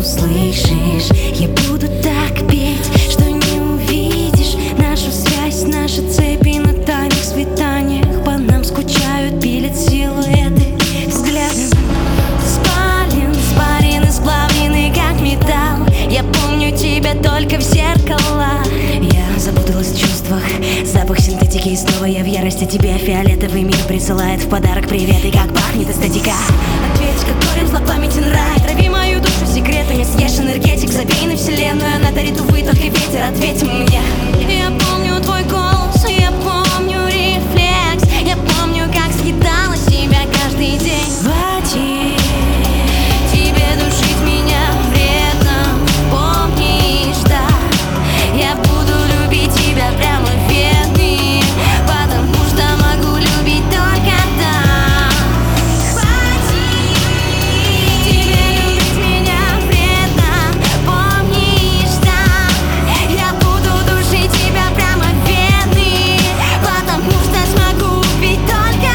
услышишь. Я буду так петь, что не увидишь нашу связь, наши цепи на тайных свиданиях. По нам скучают, пилят силуэты взглядом. Спарен и сплавленный как металл. Я помню тебя только в зеркала. Я запуталась в чувствах, запах синтетики, и снова я в ярости тебе. Фиолетовый мир присылает в подарок привет. И как пахнет эстетика. Ответь, которым злопамятен рай. Трави мою душу секретами, съешь энергетик. Забей на вселенную, она дарит, увы, только ветер. Ответь мне. Я помню твой голос, я помню рефлекс. Я помню, как съедала себя каждый день. Хватит тебе душить меня вредно. Помнишь, да, я буду любить тебя прямо в вены, потому что могу любить только так. Хватит тебе любить меня вредно. Помнишь, да, я буду душить тебя прямо в вены, потому что смогу любить только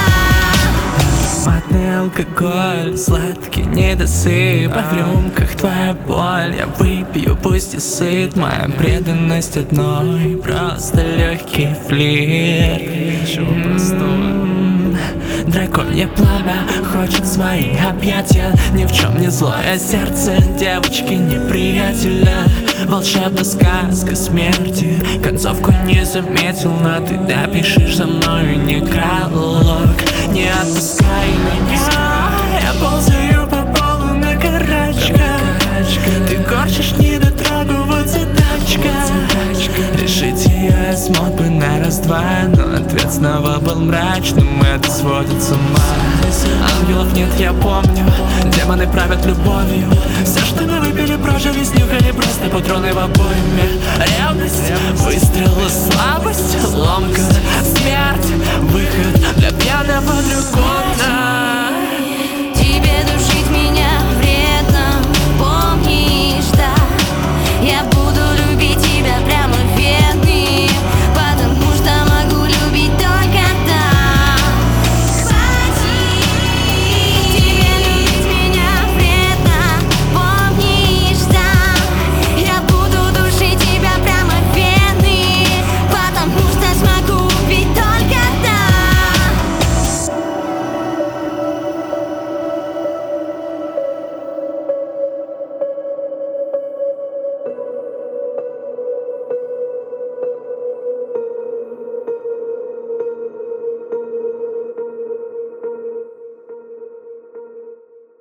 так. Матный алкоголь, сладкий недосып, а в рюмках твоя боль. Я выпью, пусть и сыт. Моя преданность одной, просто легкий флирт. Ничего простого. Драконье пламя хочет свои объятия. Ни в чем не злое сердце девочки неприятеля. Волшебная сказка смерти, концовку не заметил, но ты допишешь за мною некролог. Не отпускай меня, я ползаю по полу на карачках. Ты корчишь недотрогу, вот задачка. Решить ее я смог бы на раз-два, но ответ снова был мрачным, это сводит с ума. Ангелов нет, я помню, демоны правят любовью. Все, что мы выпили, прожили, снюхали, просто патроны в обойме. Ревность, выстрелы, слабость, ломка, смерть, выход для пьяного дракона. Тебе